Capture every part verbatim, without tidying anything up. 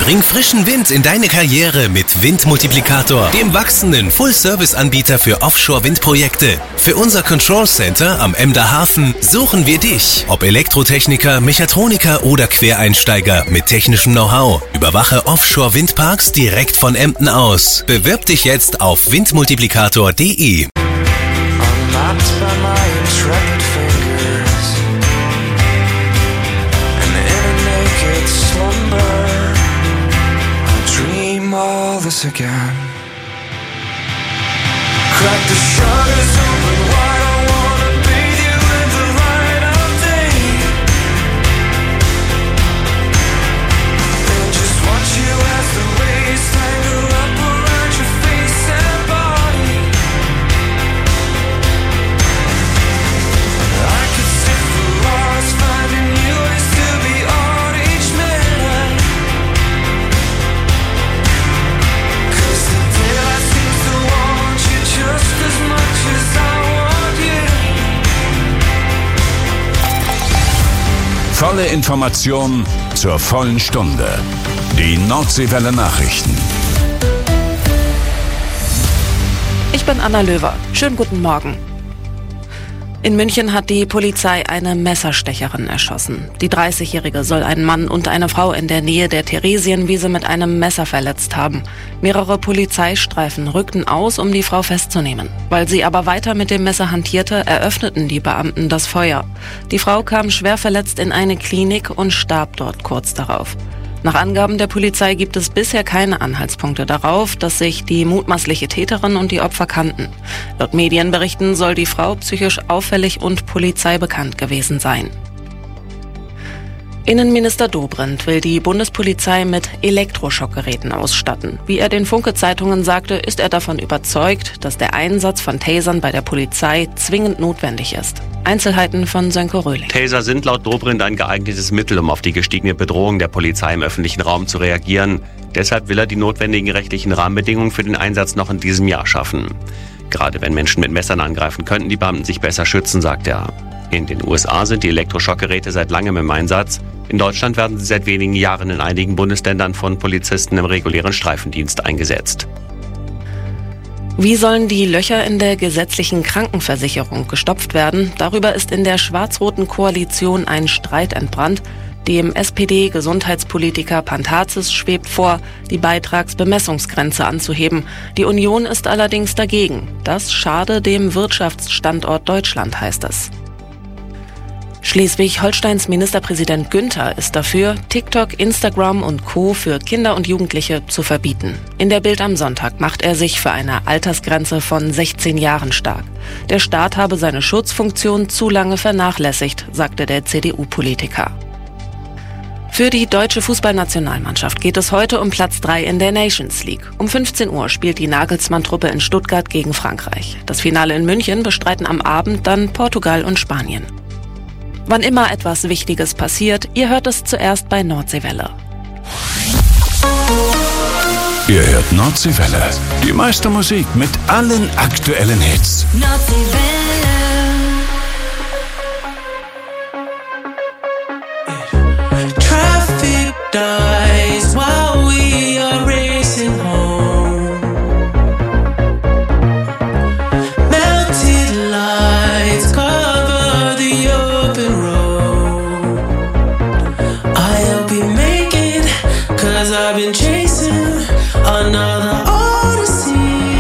Bring frischen Wind in deine Karriere mit Windmultiplikator, dem wachsenden Full-Service-Anbieter für Offshore-Windprojekte. Für unser Control Center am Emder Hafen suchen wir dich. Ob Elektrotechniker, Mechatroniker oder Quereinsteiger mit technischem Know-how. Überwache Offshore-Windparks direkt von Emden aus. Bewirb dich jetzt auf windmultiplikator punkt de. This again. Crack the shutters open wide. I wanna bathe you in the light of day, and just watch you as the rays tangle up around your face and body. I could sit for hours finding new ways to be on each minute. Volle Information zur vollen Stunde. Die Nordseewelle Nachrichten. Ich bin Anna Löwer. Schönen guten Morgen. In München hat die Polizei eine Messerstecherin erschossen. Die dreißigjährige soll einen Mann und eine Frau in der Nähe der Theresienwiese mit einem Messer verletzt haben. Mehrere Polizeistreifen rückten aus, um die Frau festzunehmen. Weil sie aber weiter mit dem Messer hantierte, eröffneten die Beamten das Feuer. Die Frau kam schwer verletzt in eine Klinik und starb dort kurz darauf. Nach Angaben der Polizei gibt es bisher keine Anhaltspunkte darauf, dass sich die mutmaßliche Täterin und die Opfer kannten. Laut Medienberichten soll die Frau psychisch auffällig und polizeibekannt gewesen sein. Innenminister Dobrindt will die Bundespolizei mit Elektroschockgeräten ausstatten. Wie er den Funke-Zeitungen sagte, ist er davon überzeugt, dass der Einsatz von Tasern bei der Polizei zwingend notwendig ist. Einzelheiten von Sönke Röhling. Taser sind laut Dobrindt ein geeignetes Mittel, um auf die gestiegene Bedrohung der Polizei im öffentlichen Raum zu reagieren. Deshalb will er die notwendigen rechtlichen Rahmenbedingungen für den Einsatz noch in diesem Jahr schaffen. Gerade wenn Menschen mit Messern angreifen, könnten die Beamten sich besser schützen, sagt er. In den U S A sind die Elektroschockgeräte seit langem im Einsatz. In Deutschland werden sie seit wenigen Jahren in einigen Bundesländern von Polizisten im regulären Streifendienst eingesetzt. Wie sollen die Löcher in der gesetzlichen Krankenversicherung gestopft werden? Darüber ist in der schwarz-roten Koalition ein Streit entbrannt. Dem S P D-Gesundheitspolitiker Pantazis schwebt vor, die Beitragsbemessungsgrenze anzuheben. Die Union ist allerdings dagegen. Das schade dem Wirtschaftsstandort Deutschland, heißt es. Schleswig-Holsteins Ministerpräsident Günther ist dafür, TikTok, Instagram und Co. für Kinder und Jugendliche zu verbieten. In der Bild am Sonntag macht er sich für eine Altersgrenze von sechzehn Jahren stark. Der Staat habe seine Schutzfunktion zu lange vernachlässigt, sagte der C D U-Politiker. Für die deutsche Fußballnationalmannschaft geht es heute um Platz drei in der Nations League. Um fünfzehn Uhr spielt die Nagelsmann-Truppe in Stuttgart gegen Frankreich. Das Finale in München bestreiten am Abend dann Portugal und Spanien. Wann immer etwas Wichtiges passiert, ihr hört es zuerst bei Nordseewelle. Ihr hört Nordseewelle. Die meiste Musik mit allen aktuellen Hits. Nordseewelle. Traffic dies while we are racing home. Melted lights cover the open road. I'll be making, cause I've been chasing another odyssey.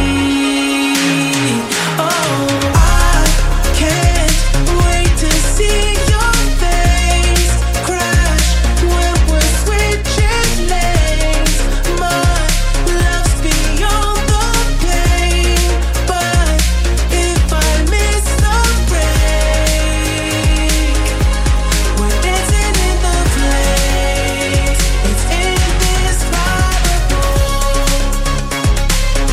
Oh, I can't wait to see your face crash when we're switching lanes. My love's beyond the pain, but if I miss the break, we're dancing in the place. It's in this vibe.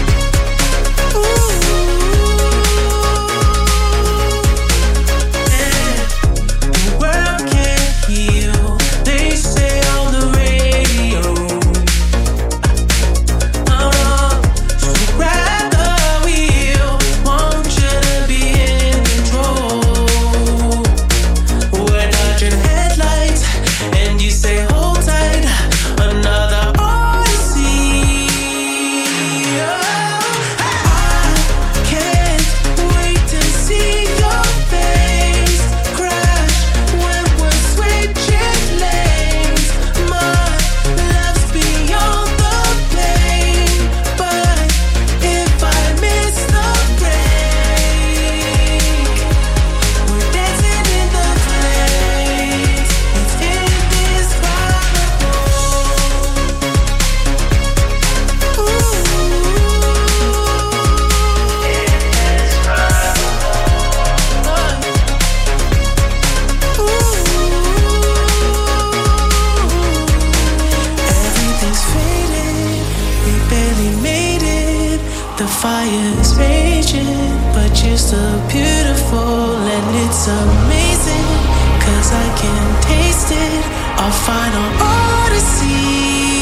The fire's raging, but you're still beautiful, and it's amazing, cause I can taste it, our final odyssey.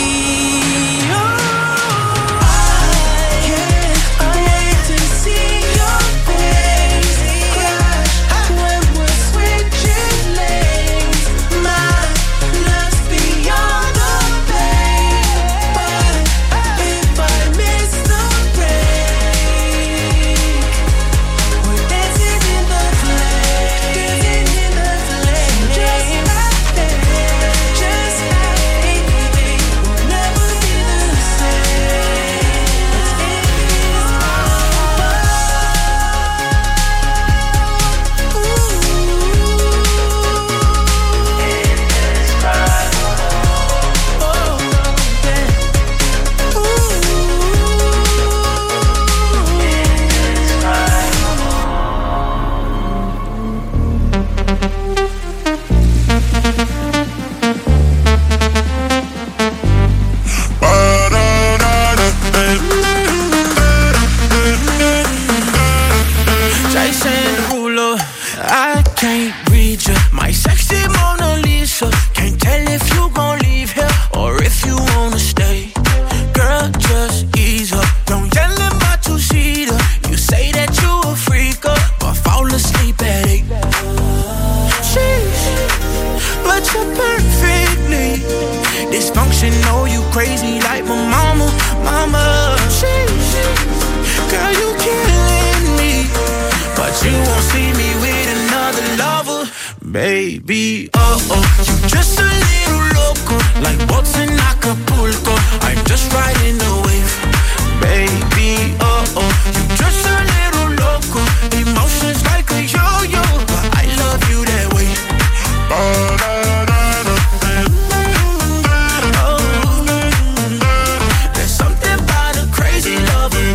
Baby, oh oh, you just a little loco, like boats in Acapulco. I'm just riding the wave. Baby, oh oh, you just a little loco, emotions like a yo-yo, but I love you that way. Oh, there's something about a crazy lover.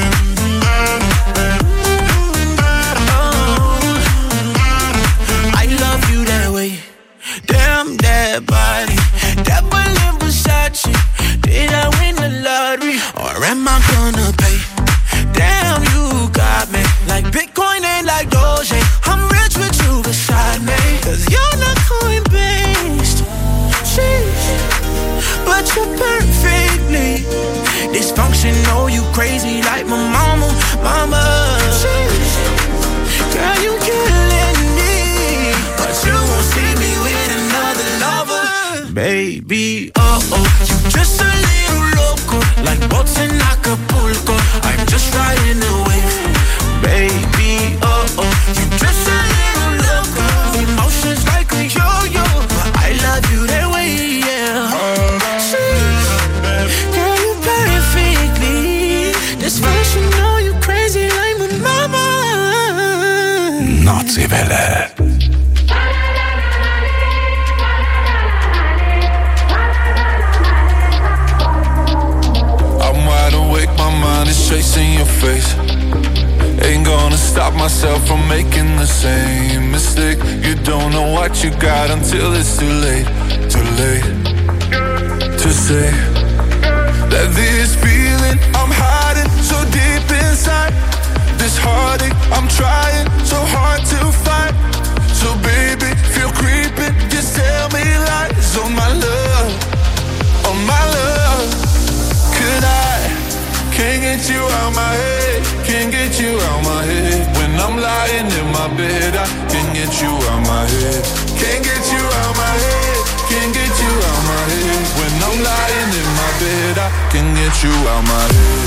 Damn that body, that Berlin Versace. Did I win the lottery, or am I gonna pay? Damn, you got me like Bitcoin and like Doge. I'm rich with you beside me, cause you're not coin-based. Sheesh, but you're perfectly dysfunctional. You crazy like my mama, mama. Sheesh, girl, you killing me, but you won't see me with another lover. Baby, oh oh, you just a little loco, like boats in Acapulco. I'm just riding the wave. Baby, oh oh, you just a little loco, emotions like a yo-yo, but I love you that way, yeah. Girl, you perfectly dysfunctional. You crazy like my mama. Nazi-Welle. Chasing your face, ain't gonna stop myself from making the same mistake. You don't know what you got until it's too late, too late to say that this feeling I'm hiding so deep inside, this heartache I'm trying so hard to fight. So baby, feel creeping, just tell me lies on my love, on my love. Could I? Can't get you out my head, can't get you out my head. When I'm lying in my bed, I can't get you out my head. Can't get you out my head, can't get you out my head. When I'm lying in my bed, I can't get you out my head.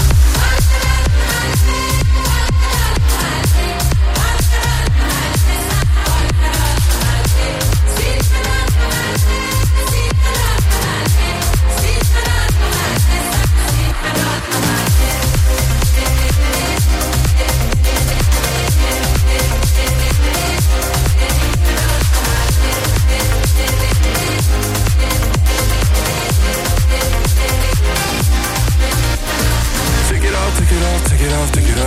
Take it off, take it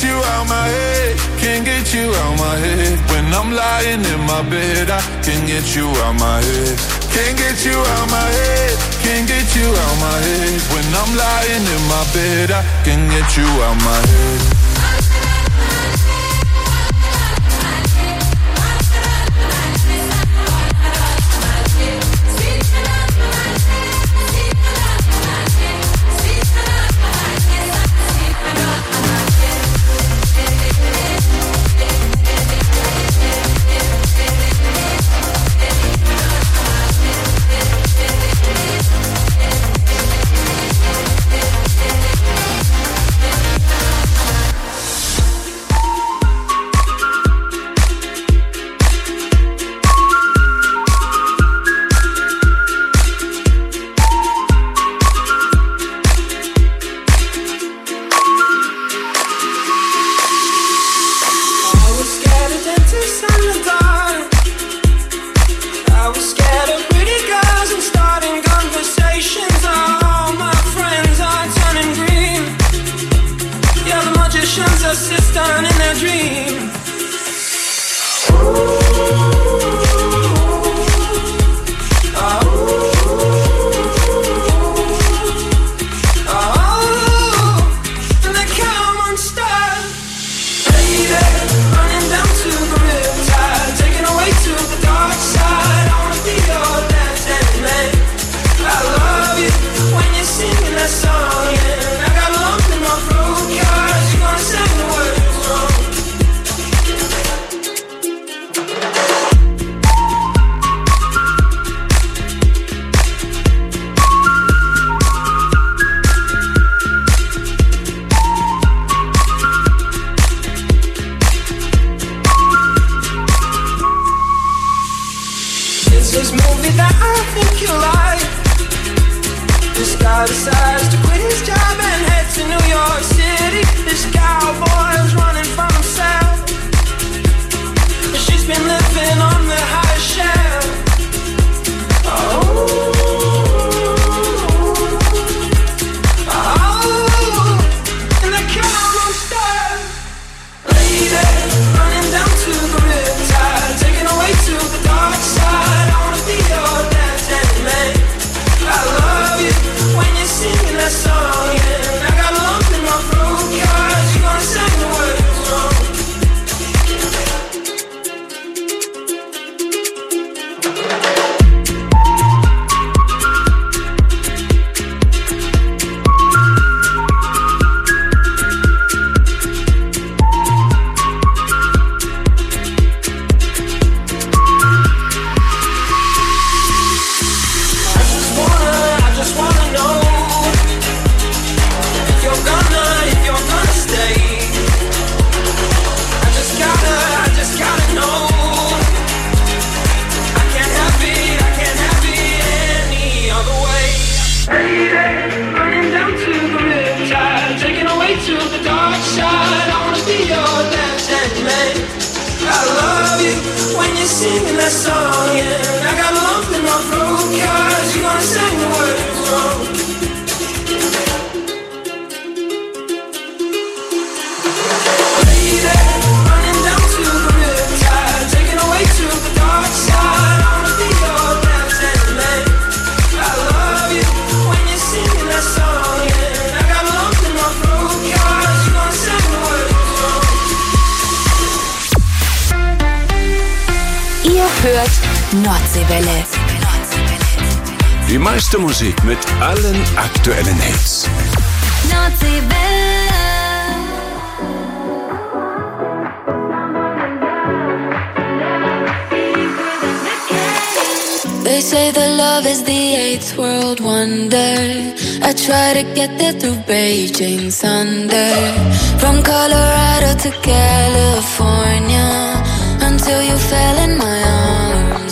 you out my head, can't get you out my head. When I'm lying in my bed, I can't get you out my head. Can't get you out my head, can't get you out my head. When I'm lying in my bed, I can't get you out my head. Nordseewelle. Die meiste Musik mit allen aktuellen Hits. Nordseewelle. They say that love is the eighth world wonder. I try to get there through Beijing thunder. From Colorado to California, until you fell in my arms.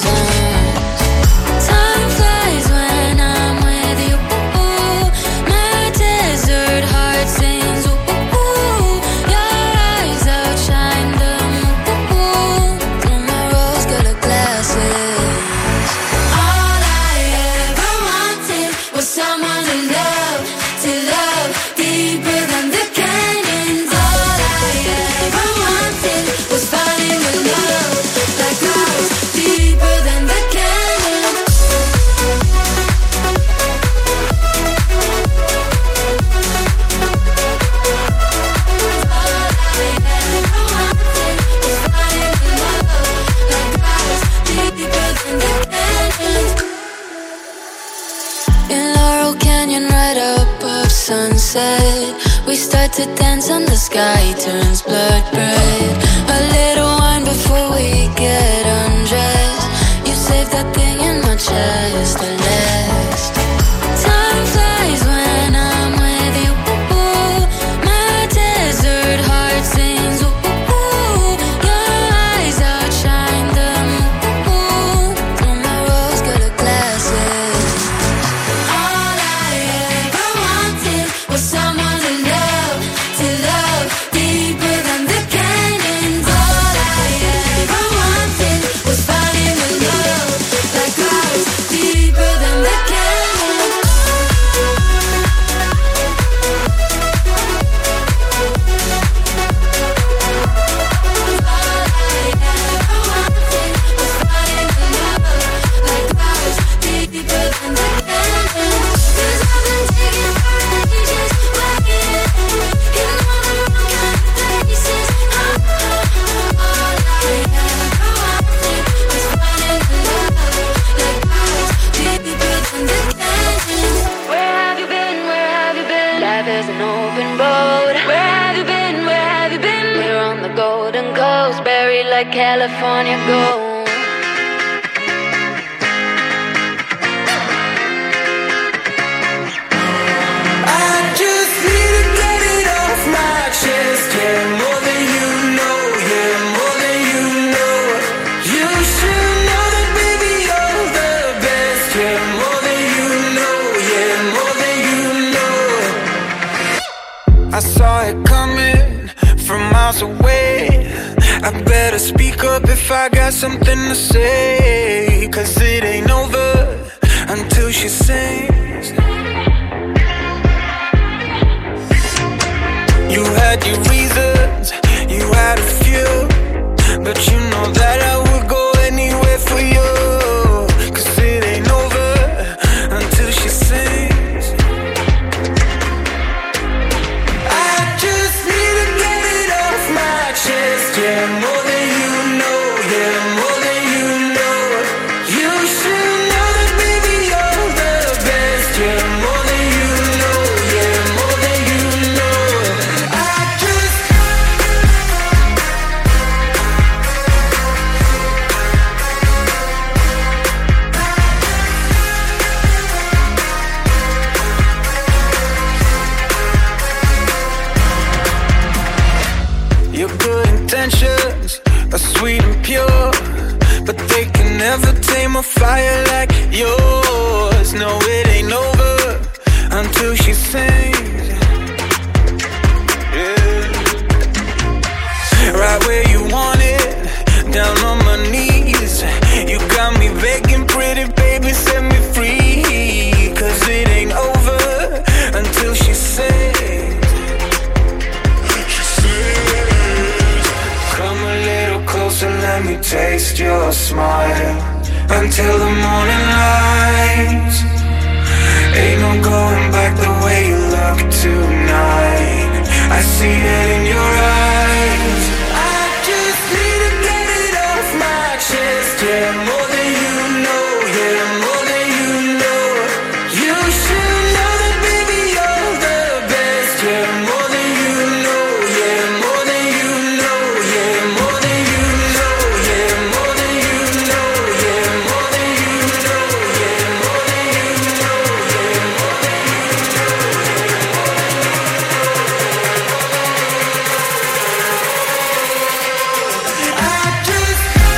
Time flies when I'm with you. My desert heart sings. Your eyes outshine the moon through my rose-colored glasses. All I ever wanted was someone to love, to love deeper than the canyons. All I start to dance and the sky turns blood red. A little wine before we get undressed. You save that thing in my chest, the last. Time flies when I'm with you. Ooh, my desert heart sings. Ooh, your eyes outshine the moon. On my rose-colored glasses. All I ever wanted was someone to love, to love deeper than the canyons. All I ever wanted was finding a love like ours, deeper than the canyons. All I ever wanted was finding a love like ours, deeper than the canyons. 'Cause I've been taking ages, waiting in all the wrong kind of places. Oh, all I ever wanted was finding a love like ours, deeper than the canyons. Where have you been? Where have you been? Life is an open road. Where have you been? Where have you been? We're on the Golden Coast, buried like California gold. I just need to get it off my chest. Yeah, more than you know. Yeah, more than you know. You should know that, baby, you're the best. Yeah, more than you know. Yeah, more than you know. I saw it coming from miles away. I better speak up if I got something to say. 'Cause it ain't over until she sings. You had your reasons, you had a few, but you know that I would go anywhere for you. 'Cause it ain't over until she sings. I just need to get it off my chest. Yeah, more than you know. Yeah, more than you know. You should know that, baby, you're the best. Yeah, more than you know. Yeah, more than you know. I just Your good intentions are sweet and pure, but they can never tame a fire like yours. No, it ain't over until she sings. Yeah. Right where you want it, down on my knees. You got me begging, pretty baby, set me free. 'Cause it ain't over until she sings. Come a little closer, let me taste your smile. Until the morning light. Ain't no going back the way you look tonight. I see it in your eyes. I just need to get it off my chest. Yeah, more than you know. Yeah, more than you know. You should know that, baby, you're the best. Yeah, more than you know. Yeah, more than you know. Yeah, more than you know. Yeah, more than you know. Yeah, more than you know. Yeah, more than you know. Yeah, more than you know. I just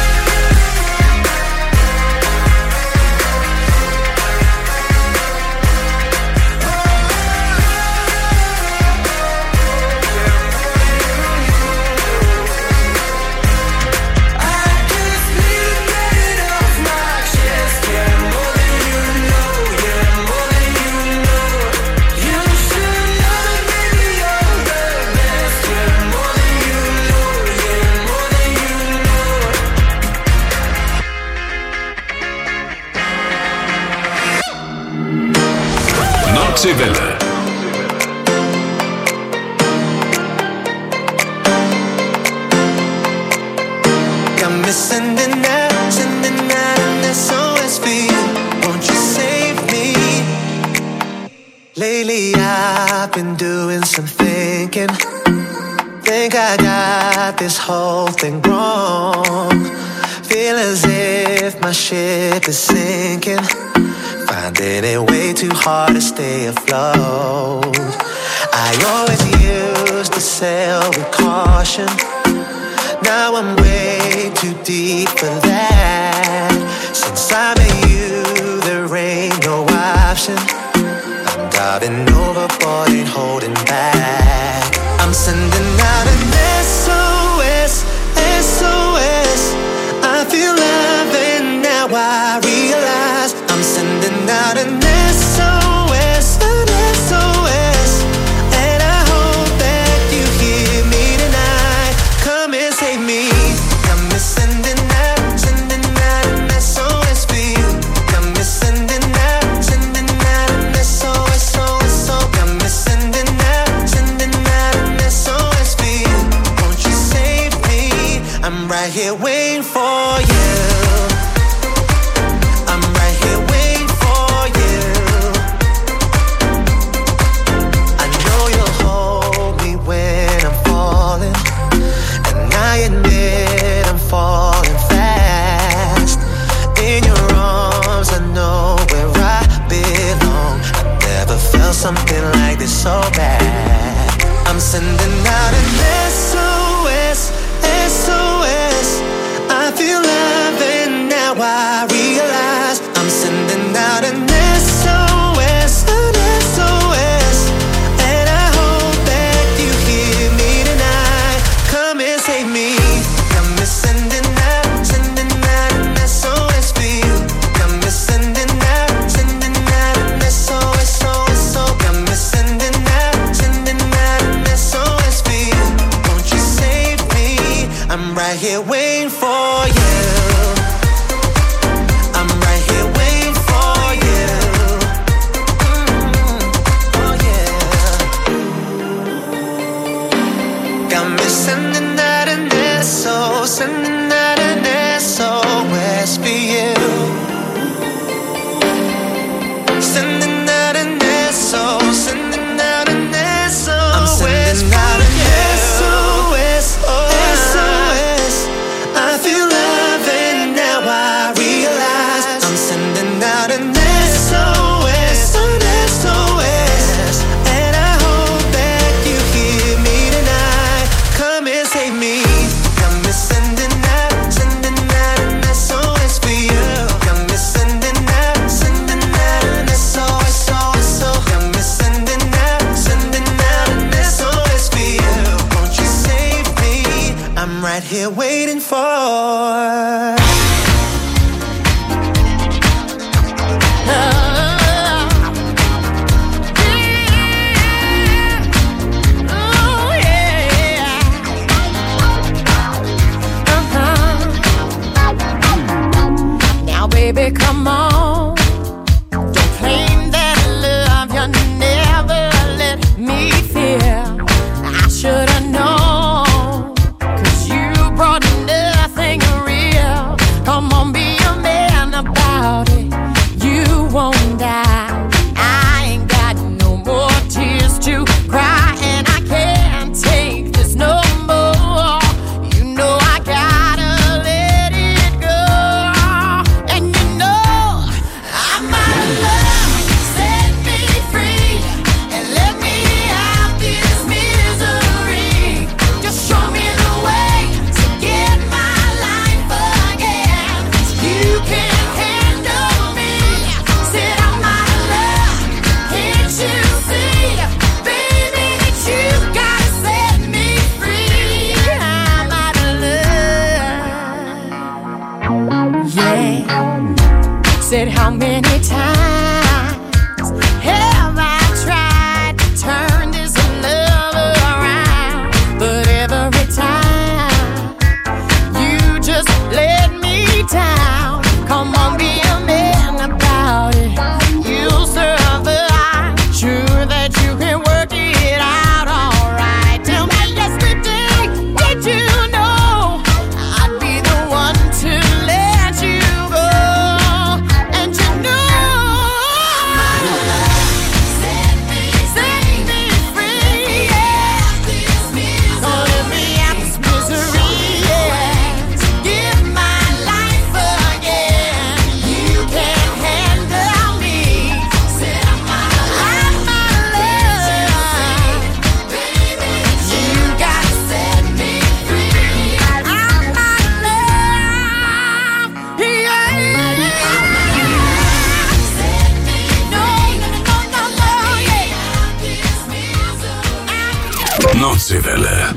Nordseewelle. Got me sending out, sending out an S O S for you. Won't you save me? Lay Lately I've been doing some thinking. Think I got this whole thing wrong. Feel as if my ship is sinking. Finding it way too hard to stay afloat. I always used to sail with caution. Now I'm way too deep for that. Since I met you, there ain't no option. I'm diving overboard, ain't holding back. I'm sending out an S O S, S O S. I feel love and now I realize I'm sending out an S O S, an S O S. And I hope that you hear me tonight. Come and save me. Come and sending out, sending out an S O S for you. Come and sending out, sending out an S O S, S O S. Come and sending out, sending out an S O S for you. Won't you save me? I'm right here waiting for you. I'm right here waiting for you. I know you'll hold me when I'm falling, and I admit I'm falling fast. In your arms I know where I belong. I never felt something like this so bad. I'm sending out an S O S, S O S. I feel love and now I realize I'm sending out an S O S, an S O S. And I hope that you hear me tonight. Come and save me. Come and sending out, sending out an S O S for you. Come and sending out, sending out an S O S, S O S. Come and sending out, sending out an S O S for you. Won't you save me? I'm right here waiting for you. I'm right here waiting for you. Mm, oh yeah. Got me sending out an S O S, sending out an S O S for you. Sending out an S O S, sending out an S O S. I'm sending out an S O S, S O S. I feel love and now I realize I'm sending out an S O S, an S O S. And I hope that you hear me tonight. Come and save me. Come and sending out, sending out an S O S for you. Come and sending out, sending out an S O S, S O S. Come and sending out, sending out an S O S for you. Won't you save me? I'm right here waiting for. Now, baby, come on. Don't claim that love you never let me feel. I should have known, 'cause you brought nothing real. Come on, be a man about it. You won't die. I ain't got no more tears to cry, and I can't take this no more. You know I gotta let it go. And you know I'm out of love. Set me free and let me out this misery. Just show me the way to get my life again. You can handle me. Said I'm out of love. Can't you see, baby, that you gotta set me free? I'm out of love. Yeah. Said how many times have I tried to turn this love around? But every time you just let me down. Come on, be a man about it. You'll survive. Sure that you can work it out alright. Tell me yesterday, did you know I'd be the one to let you go? And you know Nordseewelle.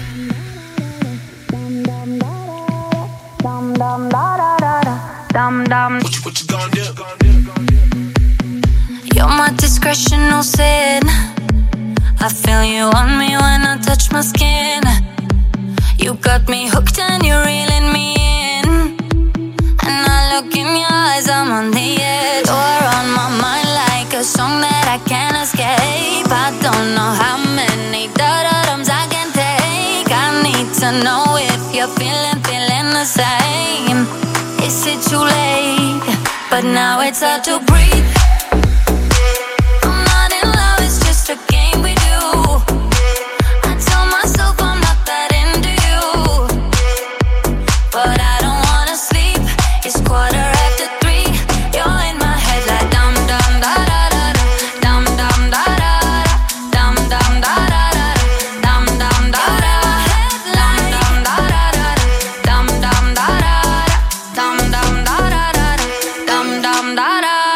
You're my discretion, no sin. I feel you on me when I touch my skin. You got me hooked and you're reeling me in. And I look in your eyes, I'm on the edge. You're on my mind like a song that I can't escape. I don't know how many da-da-dums I can take. I need to know if you're feeling, feeling the same. Is it too late? But now it's hard to breathe. I'm not in love, it's just a game we do. I tell myself I'm not that into you, but I don't wanna sleep. It's quarter after three. You're in my head like dum dum da da da da, dum dum da da da, dum dum da da da, dum dum da da, dum dum da da da, dum dum da da da, dum dum da da da, dum dum da da da.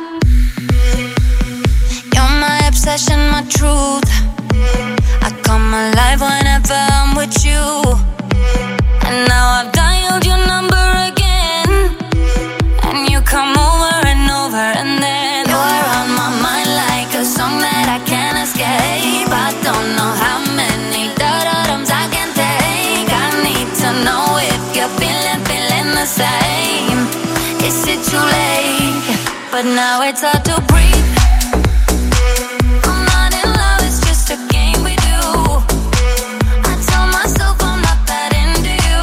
You're my obsession, my truth. I come alive whenever I'm with you. And now I've dialed your number again, and you come over and over, and then you're on my mind like a song that I can't escape. I don't know how many da-da-dums I can take. I need to know if you're feeling, feeling the same. Is it too late? But now it's hard to breathe. I'm not in love, it's just a game we do. I tell myself I'm not that into you,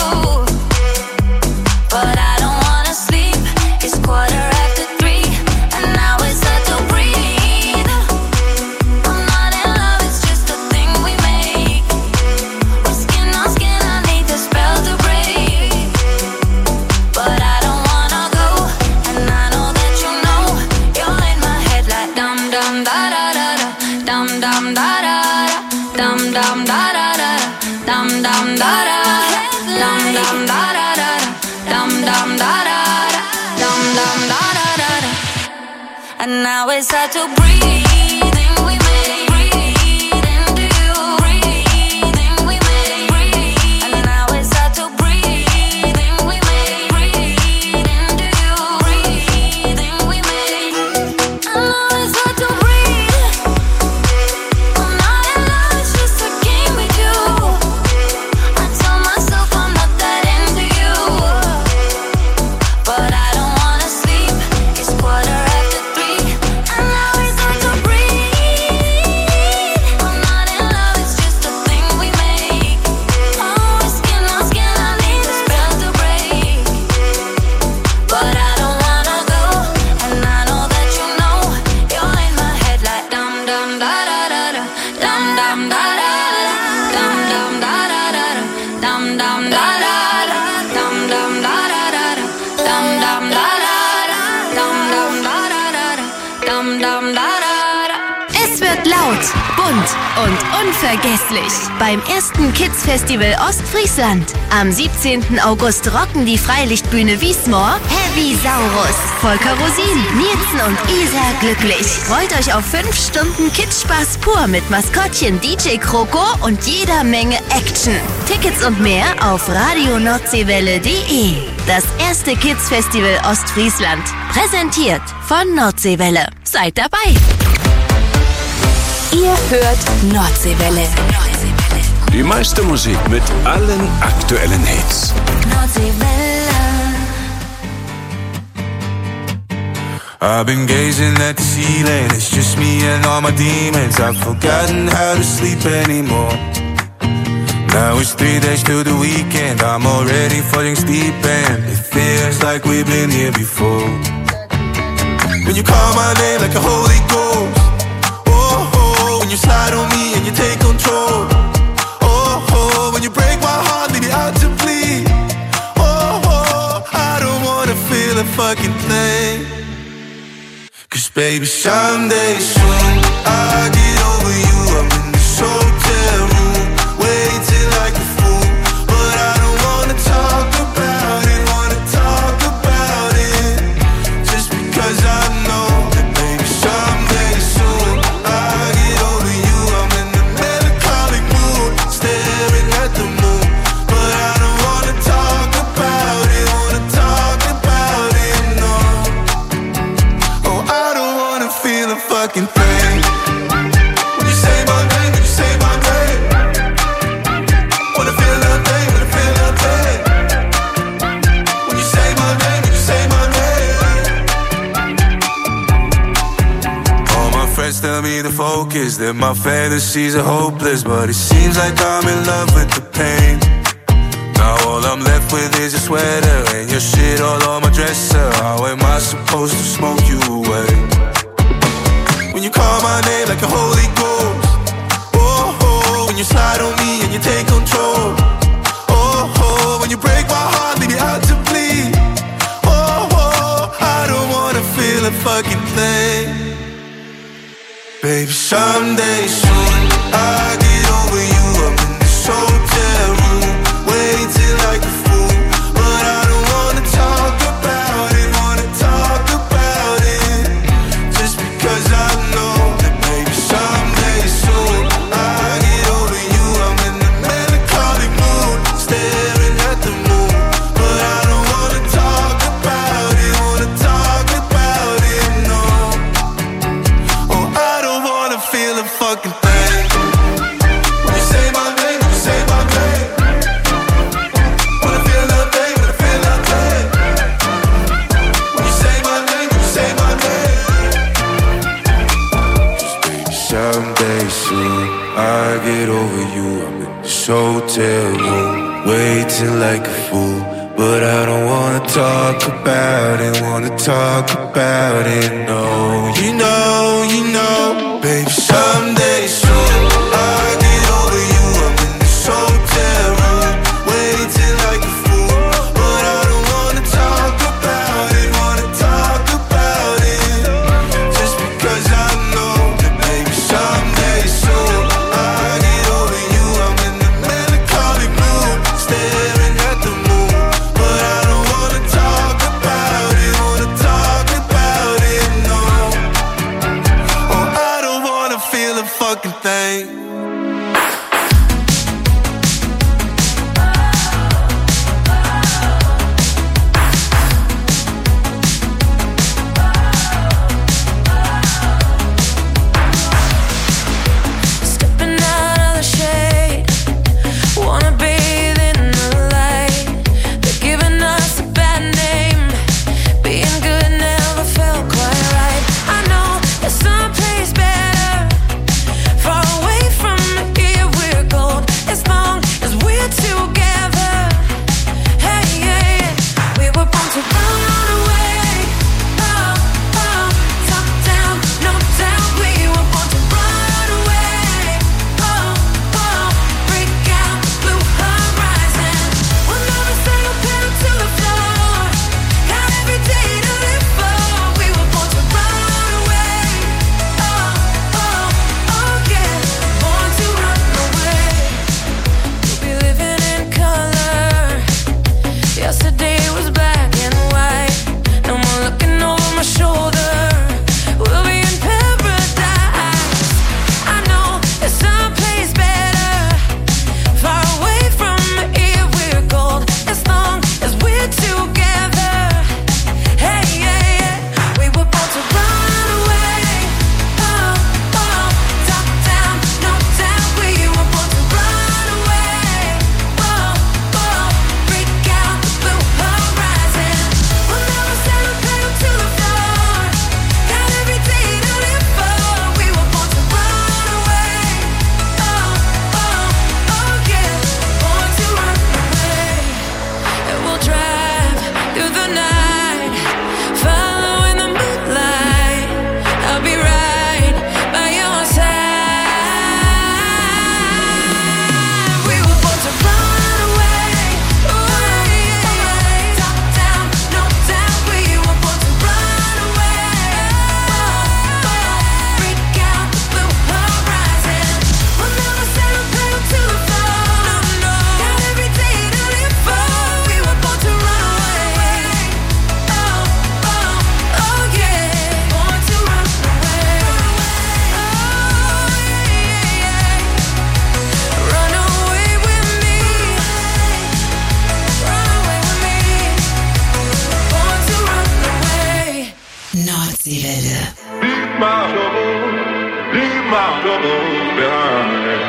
but I don't wanna sleep. It's quarter after three, and now it's hard to breathe. I'm not in love, it's just a thing we make. We're skin on skin, I need the spell to break, but I don't wanna go, and I know that you know. You're in my head like dum dum da da da da, dum dum da da da, dum dum da da da, dum dum da da, dum dum da da da, dum dum da da da, dum dum da da da. And now it's hard to breathe. We make breathe into you. Breathing we make breathe. And now it's hard to breathe. We make breathe into you. Breathing we make. And now it's hard to breathe. I'm not in love, it's just a game we do. I tell myself I'm not that into you, but I don't wanna sleep. It's quarter after three, and now it's hard to breathe. I'm not in love, it's just a thing we make. Oh, skin on skin, I need the spell to break, but I don't wanna go, and I know that you know. You're in my head like dum dum da da da da, dum dum da da da, dum dum da da da da, dum dum da da da, dum dum da da da da, dum dum da da da, dum dum da da da, dum dum da da da. Es wird laut, bunt und unvergesslich beim ersten Kids-Festival Ostfriesland. Am siebzehnten August rocken die Freilichtbühne Wiesmoor Heavy Saurus, Volker Rosin, Nielsen und Isa glücklich. Freut euch auf fünf Stunden Kids-Spaß pur mit Maskottchen D J Kroko und jeder Menge Action. Tickets und mehr auf radio nordseewelle punkt de. Das erste Kids-Festival Ostfriesland. Präsentiert von Nordseewelle. Seid dabei! Ihr hört Nordseewelle. Die meiste Musik mit allen aktuellen Hits. I've been gazing at the ceiling, it's just me and all my demons. I've forgotten how to sleep anymore. Now it's three days till the weekend, I'm already falling asleep and it feels like we've been here before. When you call my name like a Holy Ghost, oh, oh, when you slide on me and you take control, oh, oh, when you break my heart, leave it out to bleed, oh, oh, I don't wanna feel a fucking thing. Cause baby, someday soon I'll get over you. I'm in this hotel room, waiting like a fool, but I don't wanna talk about it, wanna talk about it, just because I know that baby, someday soon I'll get over you. I'm in the melancholic mood. is that my fantasies are hopeless, but it seems like I'm in love with the pain. Now all I'm left with is your sweater and your shit all on my dresser. How am I supposed to smoke you away? When you call my name like a Holy Ghost, oh, oh, when you slide on me and you take control, oh, oh, when you break my heart, leave me out to bleed, oh, oh, I don't wanna feel a fucking thing. Baby, someday soon I get over you. I'm in this hotel room, waiting like a fool, but I don't wanna talk about it, wanna talk about it, just because I know that maybe someday soon I get over you. I'm in a melancholy mood, staring at the moon, but I don't wanna talk about it, wanna talk about it, no. Oh, I don't wanna feel a fucking thing. When you say my name, when you say my name, wanna feel nothing, wanna feel nothing. When you say my name, when you say my name, just baby, someday soon I get over you. I'm in this hotel room, waiting like a fool, but I don't wanna talk about it, wanna talk about it, no. You know, you know, baby, someday soon I get over you. I'm in this hotel room, waiting like a fool, but I don't wanna talk about it, wanna talk about it, just because I know that maybe someday soon I get over you. I'm in a melancholy mood, staring at the moon, but I don't wanna talk about it, wanna talk about it, no. Oh, I don't wanna feel a fucking thing. Stepping out of the shade, wanna bathe in the light. They're giving us a bad name, being good never felt quite right. I know there's someplace better, far away from here we're gold, as long as we're together. Hey, yeah, yeah. We were born to run away. Oh, oh, top down, no doubt. We were born to run away. Oh, oh, break out the blue horizon. We'll never settle pedal to the floor. Got every day to live for. We were born to run away. Oh, oh, oh, yeah. Born to run away. We'll be living in color. Yesterday was black and white. No more looking over my shoulder. We'll be in paradise. I know there's someplace better, far away from here we're gold, as long as we're together. Hey, yeah, yeah. We were born to run away. Oh, oh, top down, no doubt. We were born to run away. Oh, oh, break out the blue horizon. We'll never settle pedal to the floor. Got every day to live for. We were born to run away. Oh, oh, oh, yeah. Born to run away. And we'll drive through the night, following the moonlight. I'll be right by your side. We were born to run away. Oh, yeah. Top down, no doubt. We were born to run away. Oh, break out the blue horizon. We'll never settle pedal to the floor. No, no. Got every day to live for. We were born to run away. Oh, oh, oh, yeah. Born to run away. Oh, yeah, yeah. Run away with me. Run away with me. Born to run away. Nordseewelle. Leave my trouble, leave my trouble behind.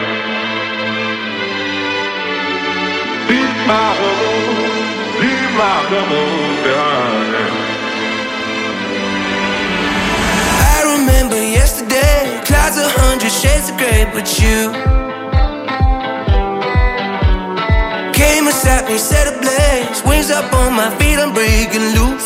Leave my trouble, leave my trouble behind. I remember yesterday, clouds Sky's a hundred shades of grey, but you came and sat me, set ablaze. Wings up on my feet, I'm breaking loose.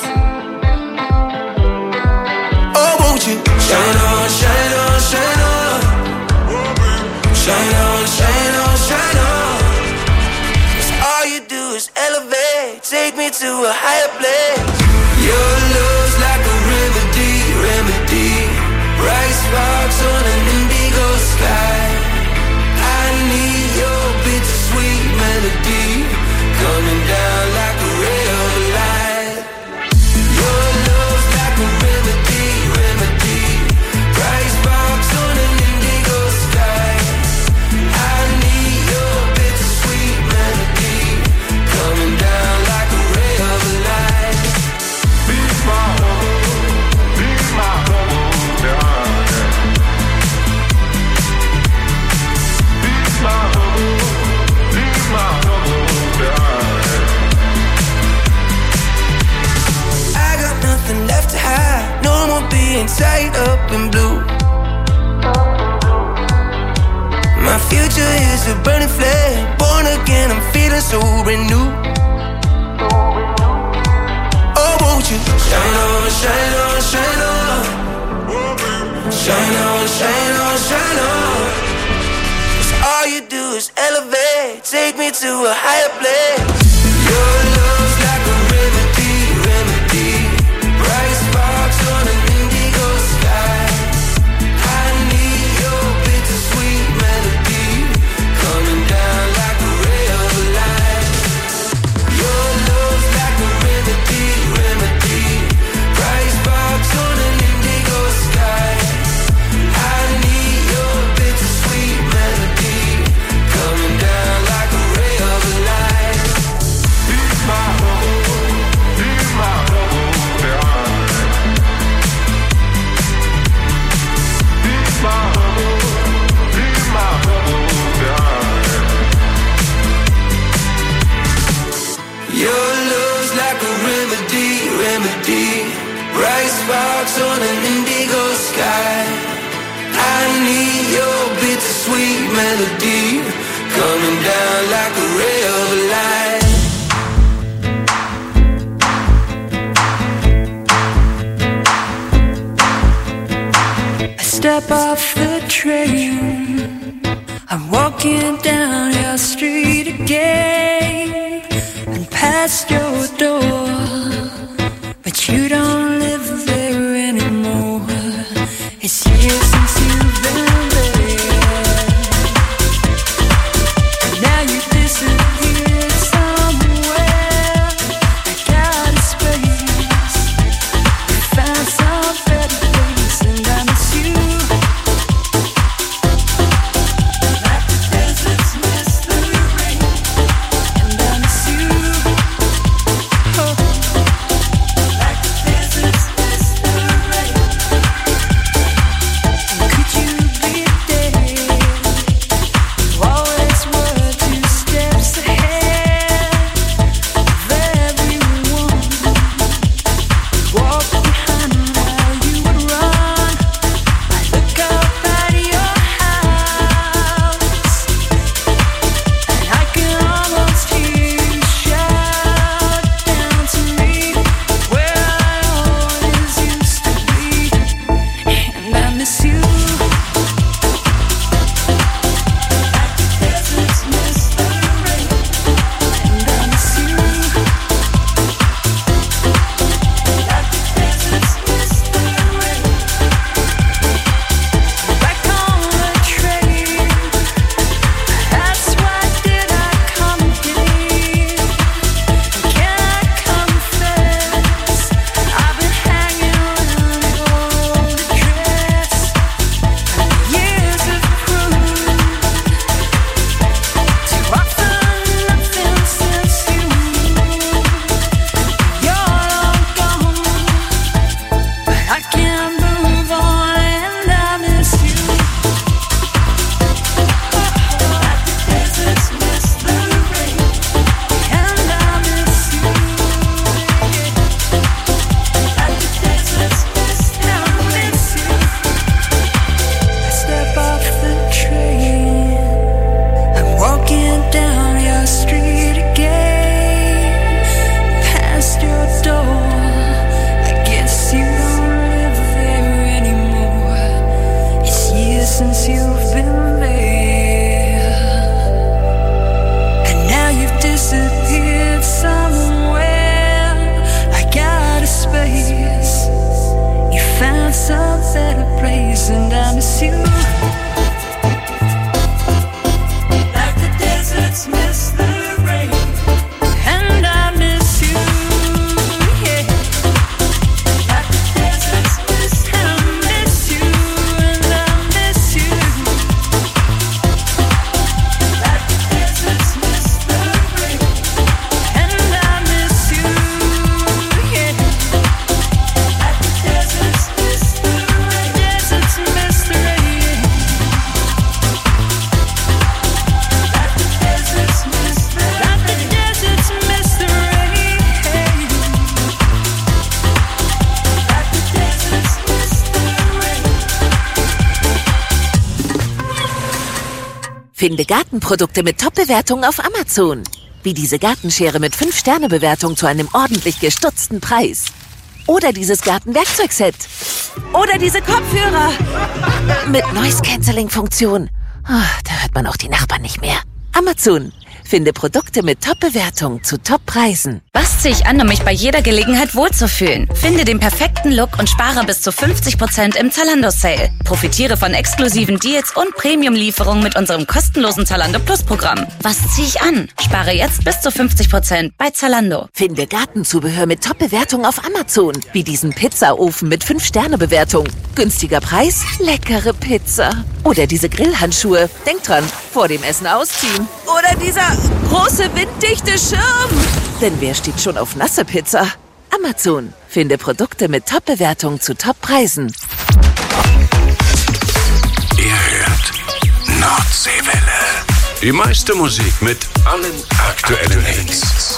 Oh, won't you shine on, shine on, shine on, shine on, shine on, shine on. 'Cause all you do is elevate, take me to a higher place. Your love's like a remedy, remedy. Bright sparks on an indigo sky. I need your bittersweet melody coming down like a ray of light. Your love's like a remedy, remedy. Bright sparks on an indigo sky. I need your bittersweet melody coming down like a ray of light. Be my home, be my home, yeah. I got nothing left to hide. No more being tied up in blue. My future is a burning flame. Born again, I'm feeling so renewed. Oh, won't you shine on, shine on, shine on, shine on, shine on, shine on. All you do is elevate, take me to a higher place. Your love's like a remedy, remedy. Bright sparks on an indigo sky. I need your bittersweet melody coming down like a ray of light. Your love's like a remedy, remedy. Bright sparks on an indigo sky. I need your bittersweet melody coming down like a ray of light. Be my home, be my home, yeah. Be my home, be my home, yeah. Your love's like a remedy, remedy. Bright sparks on an indigo sky. I need your bittersweet melody coming down like a ray of light. I step off the train, I'm walking down your street again and past your door, but you don't live there anymore. It's years since you've been there. Now you disappeared somewhere. I got a space. You found some better place, and I miss you. Like the deserts miss the rain, and I miss you. Finde Gartenprodukte mit Top-Bewertungen auf Amazon. Wie diese Gartenschere mit fünf Sterne Bewertung zu einem ordentlich gestutzten Preis. Oder dieses Gartenwerkzeugset. Oder diese Kopfhörer mit Noise-Canceling-Funktion. Oh, da hört man auch die Nachbarn nicht mehr. Amazon. Finde Produkte mit Top-Bewertung zu Top-Preisen. Was ziehe ich an, um mich bei jeder Gelegenheit wohlzufühlen? Finde den perfekten Look und spare bis zu fünfzig Prozent im Zalando-Sale. Profitiere von exklusiven Deals und Premium-Lieferungen mit unserem kostenlosen Zalando Plus-Programm. Was ziehe ich an? Spare jetzt bis zu fünfzig Prozent bei Zalando. Finde Gartenzubehör mit Top-Bewertung auf Amazon. Wie diesen Pizzaofen mit fünf Sterne Bewertung. Günstiger Preis, leckere Pizza. Oder diese Grillhandschuhe. Denk dran, vor dem Essen ausziehen. Oder dieser große winddichte Schirm. Denn wer steht schon auf nasse Pizza? Amazon. Finde Produkte mit Top-Bewertung zu Top-Preisen. Ihr hört Nordseewelle. Die meiste Musik mit allen aktuellen Hits.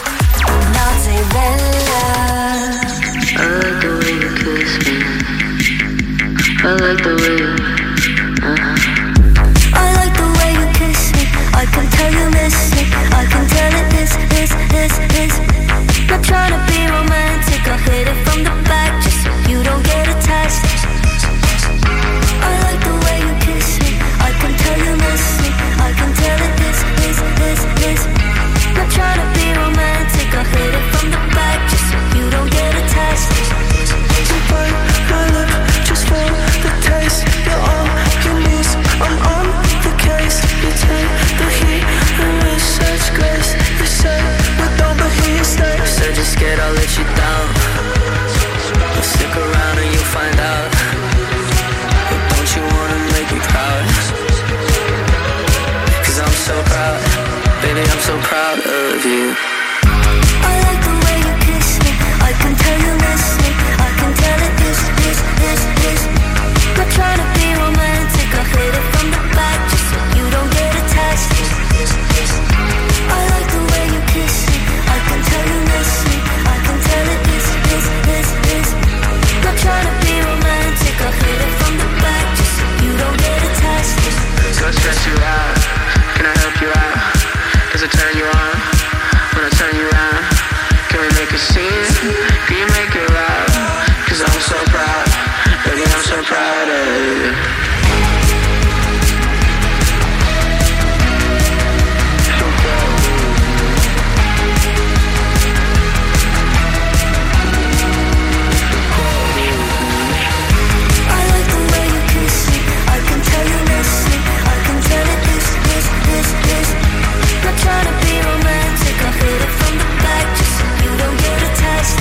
I like the way you uh-huh. I like the way you kiss me. I can tell you miss me. I can tell it is, is, is, is. Not trying to be romantic. I hit it from the back just so you don't get attached. I like the way you kiss me. I can tell you miss me. I can tell it is, is, is, is. Not trying to be romantic. I hit it from the back just so you don't get attached. You bite my lip just for the taste. You're on your knees, I'm on the case. You take the heat and with such grace. You say we don't, but here you stay. You said you're scared I'll let you down. But stick around and you'll find out. But don't you wanna make me proud? Cause I'm so proud, baby, I'm so proud of you. I like the way you kiss me. I can tell you miss me. I can tell it is, is, is, is. Not trying to be romantic. I hit it from the back just so you don't get attached. I like the way you kiss me. I can tell you miss me. I can tell it is, is, is, is. Not trying to be romantic. I hit it from the back just so you don't get attached. So I stress you out. Can I help you out? Does it turn you on? When I turn you around, can we make a scene? Can you make it loud? Cause I'm so proud, baby, I'm so proud of you. So proud. I like the way you kiss me. I can tell you miss me. I can tell it is, is, is, is. Not trying to be romantic. I hit it from the back just so you don't get attached.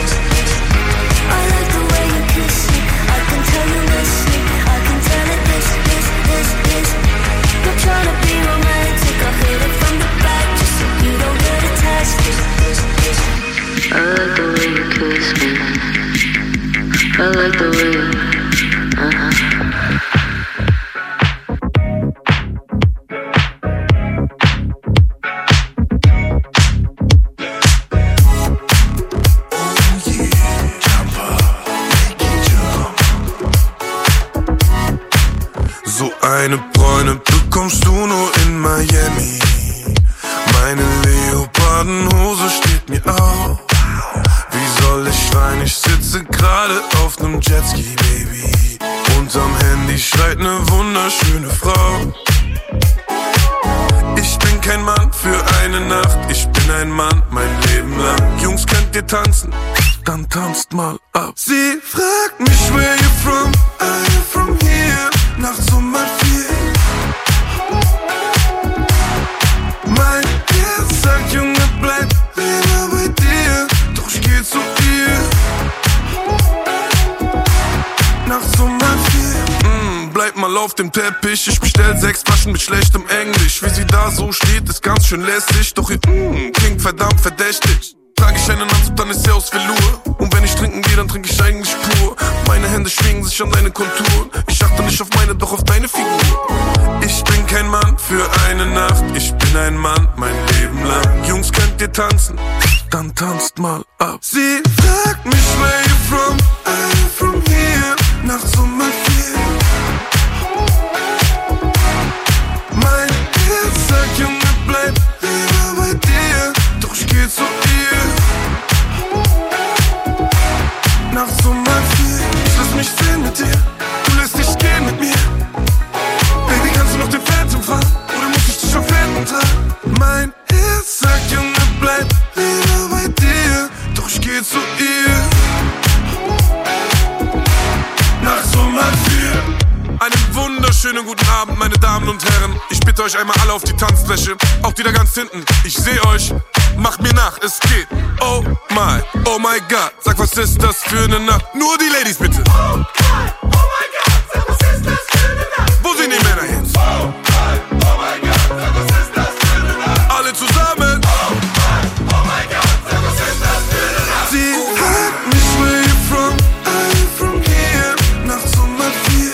I like the way you kiss me. I can tell you miss me. I can tell it is, is, is, is. Not trying to be romantic. I hit it from the back just so you don't get attached. I like the way you kiss me. I like the way you uh-huh. So eine Bräune bekommst du nur in Miami. Meine Leopardenhose steht mir auf. Wie soll ich weinen? Ich sitze gerade auf nem Jetski, Baby. Unterm Handy schreit ne wunderschöne Frau. Ich bin kein Mann für eine Nacht. Ich bin ein Mann mein Leben lang. Jungs, könnt ihr tanzen? Dann tanzt mal ab. Sie fragt mich, where you from? Are you from here? Nachts um halb vier. Mein Herz sagt, Junge, bleib lieber bei dir. Doch ich geh zu ihr. Nachts um halb vier. Mm, bleib mal auf dem Teppich. Ich bestell sechs Flaschen mit schlechtem Englisch. Wie sie da so steht, ist ganz schön lässig. Doch ihr mm, klingt verdammt verdächtig. Trag ich einen Anzug, dann ist er aus Velour. Und wenn ich trinken gehe, dann trinke ich eigentlich pur. Meine Hände schwingen sich an deine Konturen. Ich achte nicht auf meine, doch auf deine Figur. Ich bin kein Mann für eine Nacht. Ich bin ein Mann mein Leben lang. Jungs, könnt ihr tanzen? Dann tanzt mal ab. Sie fragt mich, where you from? Are you from here? Nachts um halb vier. Mein M. Ich bitte euch einmal alle auf die Tanzfläche, auch die da ganz hinten. Ich seh euch, macht mir nach, es geht. Oh my, oh my God, sag, was ist das für eine Nacht? Nur die Ladies bitte. Oh my, oh my God, sag, was ist das für eine Nacht? Wo sind die Männer jetzt? Oh my, oh my God, sag, was ist das für eine Nacht? Alle zusammen. Oh my, oh my God, sag, was ist das für eine Nacht? Sie hat mich where you from, I'm from here. Nachts um halb vier.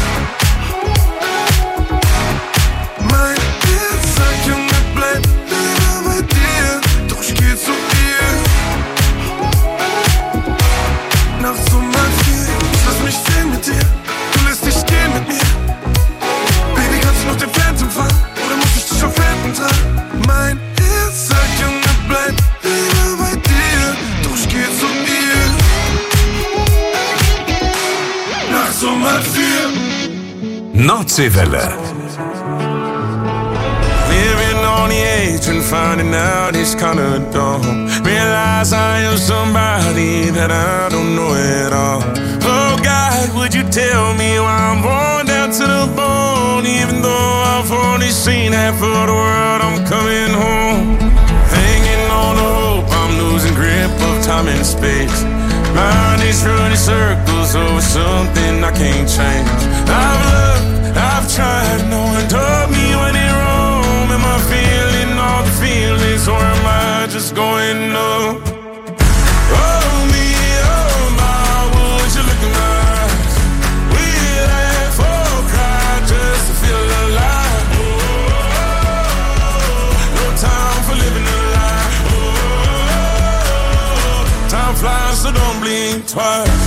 Mein Herz sagt, Junge, bleib lieber bei dir. Doch ich geh zu ihr. Nachts um halb vier. Ich lass mich sehen mit dir. Du lässt dich gehen mit mir. Baby, kannst du noch den Phantom fahren? Oder muss ich dich auf Händen tragen? Mein Herz sagt, Junge, bleib lieber bei dir. Doch ich geh zu ihr. Nachts um halb vier. Nordseewelle. Living on the edge and finding out it's kinda dumb. Realize I am somebody that I don't know at all. Oh God, would you tell me why I'm worn down to the bone? Even though I've only seen half of the world, I'm coming home. Hanging on to hope, I'm losing grip of time and space. Mind is running circles over something I can't change. I've looked, I've tried, no one told me when it wrong. Am I feeling all the feelings, or am I just going numb? Oh me, oh my, would you look in my eyes? We laugh or cry just to feel alive. Oh, no time for living a lie. Oh, time flies, so don't blink twice.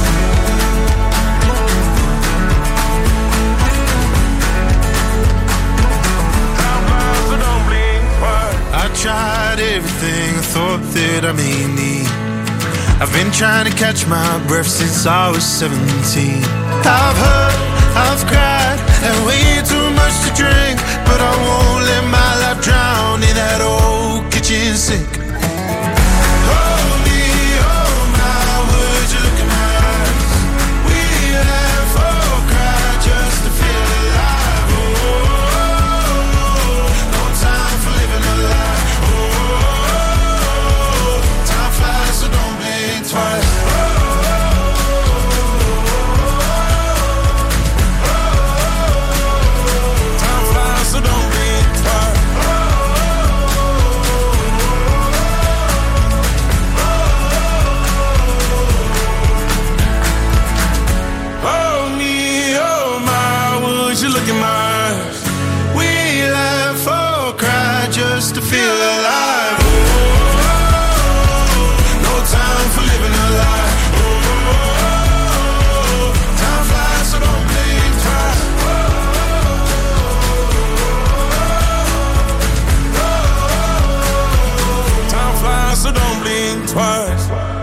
I tried everything I thought that I may need. I've been trying to catch my breath since I was seventeen. I've hurt, I've cried, and way too much to drink, but I won't let my life drown in that old kitchen sink. Oh me, oh my, would you look in my eyes? We laugh or cry just to feel alive. Oh, no time for living a lie. So don't blink twice. Oh, oh, oh, time flies, so don't blink twice. Oh me, oh my, would you look in my eyes? We laugh or cry just to feel alive. Time for living a lie. Oh, time flies, so don't blink twice. Oh, time flies, so don't blink twice.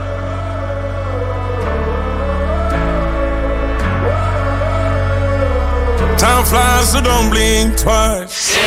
Time flies, so don't blink twice.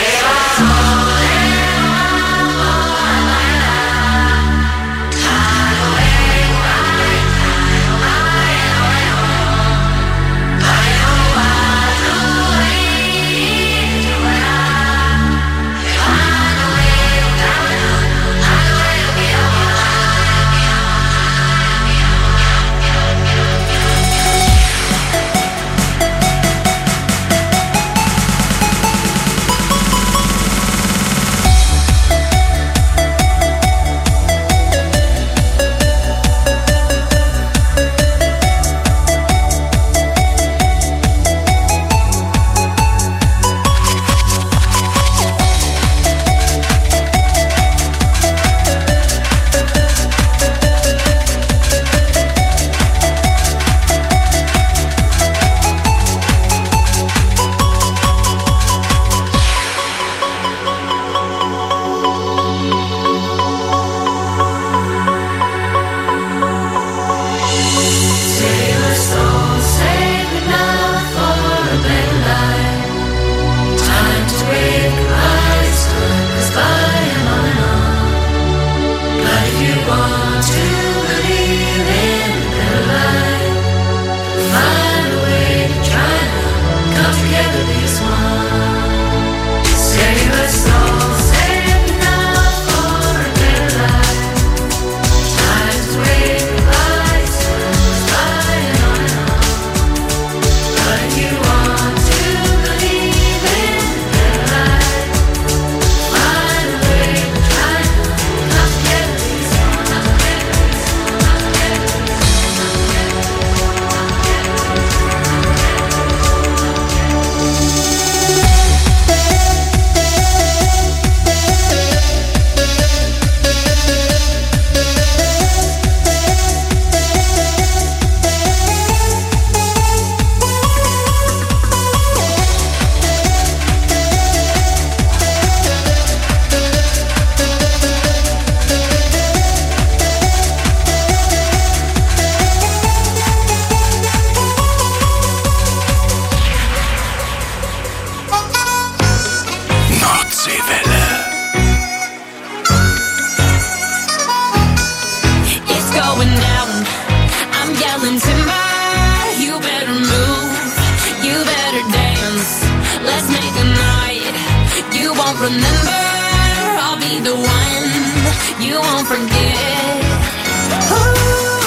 won't remember. I'll be the one you won't forget. Ooh.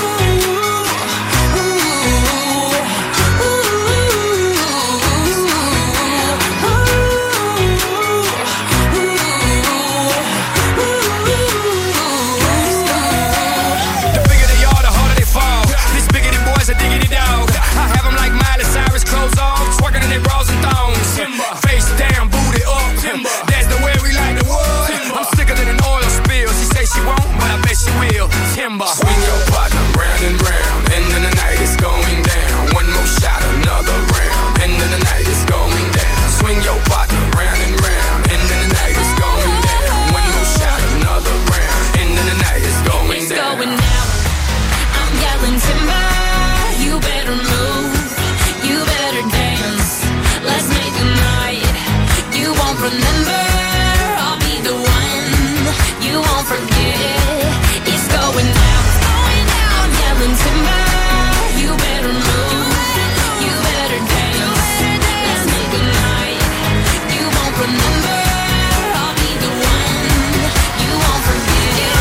Face down, booty up. That's the way we like the wood. I'm sicker than an oil spill. She say she won't, but I bet she will. Timber. Swing your partner round and round, and then the night is going down. One more shot, another round, and then the night is going down. Swing your partner round and round, and then the night is going down. One more shot, another round, and then the night is going It's down. going down. I'm yelling timber. You better move. You better dance. Let's make a night you won't remember. I'll be the one you won't forget. It's going down, it's going down. I'm yelling timber. You better move. You better dance. Let's make a night you won't remember. I'll be the one you won't forget.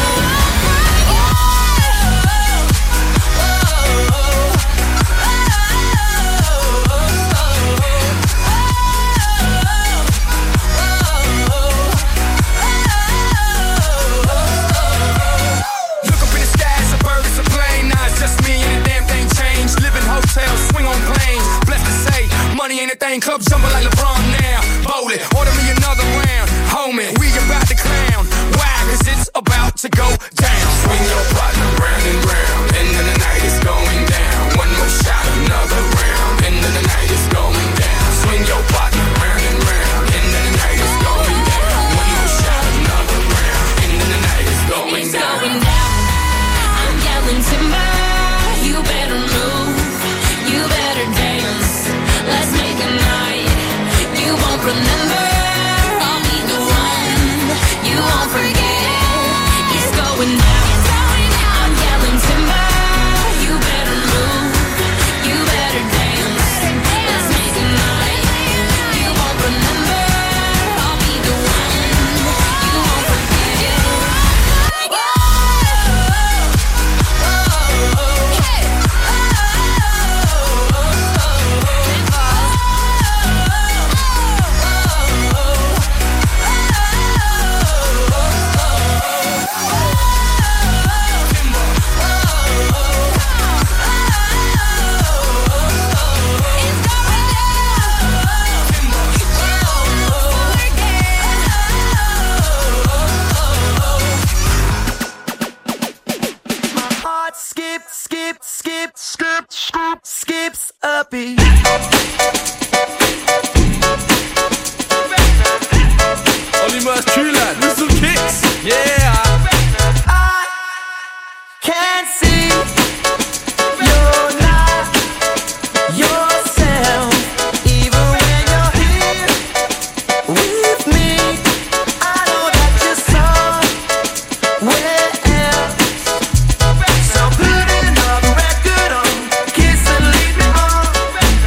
Swing on planes, blessed to say, money ain't a thing. Club jumping like LeBron now. Bowl it, order me another round. Homie, we about to clown. Why? Cause it's about to go down. Swing your partner round and round, and then the night is going down. One more shot, another round, and then the night is going down. Swing your partner round and round, and then the night is going down. One more shot, another round, and then the night is going It's down. going down. I'm yelling timber. You better move. You better dance. Let's make a night you won't remember. I'll be the one you won't forget. It's going down. It's going down. I'm yelling timber. You better move. You better dance. Let's make a night you won't remember. I'll be the one you won't forget. Heart skip, skip, skip, skip, skip, skips a beat. Only most true lad with some kicks. Yeah. I can't see you're not yourself, even when you're here with me. I know that you're somewhere else. So put another record on, kiss and leave me on.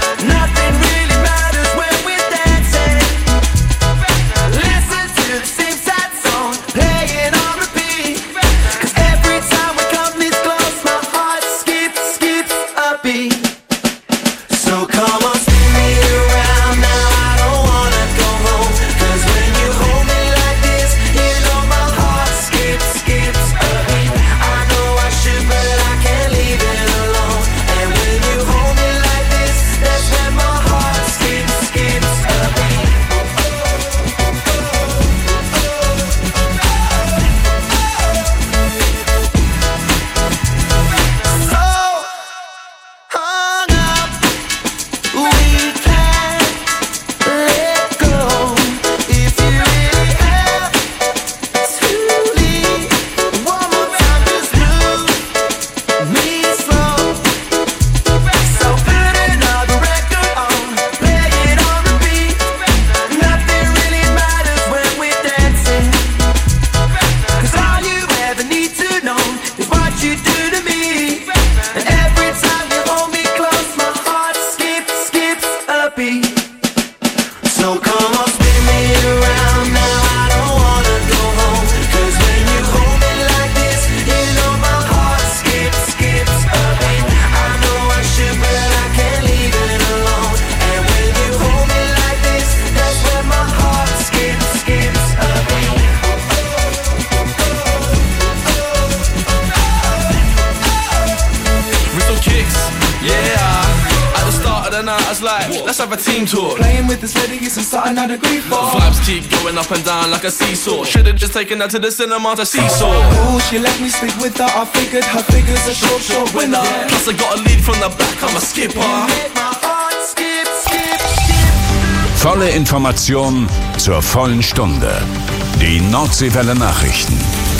let's have a team talk. Playing with this lady isn't something I'd agree for. Vibes keep going up and down like a seesaw. Should've just taken her to the cinema to seesaw. Ooh, she let me sleep with her. I figured her figure's a short, short winner. Plus I got a lead from the back, I'm a skipper. Skip, skip, skip. Volle Information zur vollen Stunde. Die Nordseewelle Nachrichten.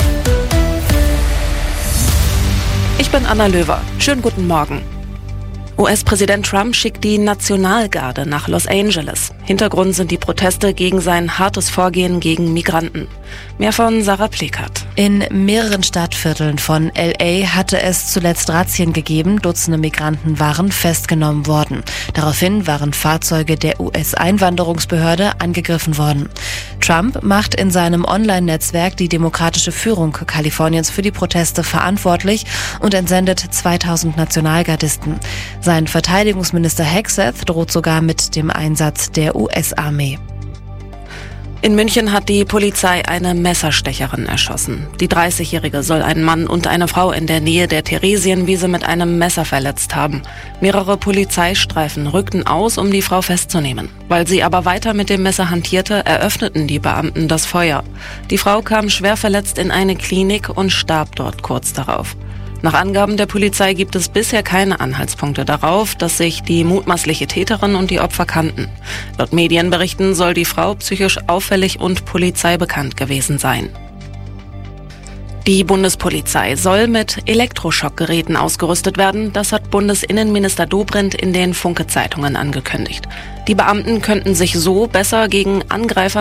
Ich bin Anna Löwer. Schönen guten Morgen. U S-Präsident Trump schickt die Nationalgarde nach Los Angeles. Hintergrund sind die Proteste gegen sein hartes Vorgehen gegen Migranten. Mehr von Sarah Plekert. In mehreren Stadtvierteln von L A hatte es zuletzt Razzien gegeben. Dutzende Migranten waren festgenommen worden. Daraufhin waren Fahrzeuge der U S-Einwanderungsbehörde angegriffen worden. Trump macht in seinem Online-Netzwerk die demokratische Führung Kaliforniens für die Proteste verantwortlich und entsendet zweitausend Nationalgardisten. Sein Verteidigungsminister Hegseth droht sogar mit dem Einsatz der U S-Armee. In München hat die Polizei eine Messerstecherin erschossen. Die dreißigjährige soll einen Mann und eine Frau in der Nähe der Theresienwiese mit einem Messer verletzt haben. Mehrere Polizeistreifen rückten aus, um die Frau festzunehmen. Weil sie aber weiter mit dem Messer hantierte, eröffneten die Beamten das Feuer. Die Frau kam schwer verletzt in eine Klinik und starb dort kurz darauf. Nach Angaben der Polizei gibt es bisher keine Anhaltspunkte darauf, dass sich die mutmaßliche Täterin und die Opfer kannten. Laut Medienberichten soll die Frau psychisch auffällig und polizeibekannt gewesen sein. Die Bundespolizei soll mit Elektroschockgeräten ausgerüstet werden. Das hat Bundesinnenminister Dobrindt in den Funke-Zeitungen angekündigt. Die Beamten könnten sich so besser gegen Angreifer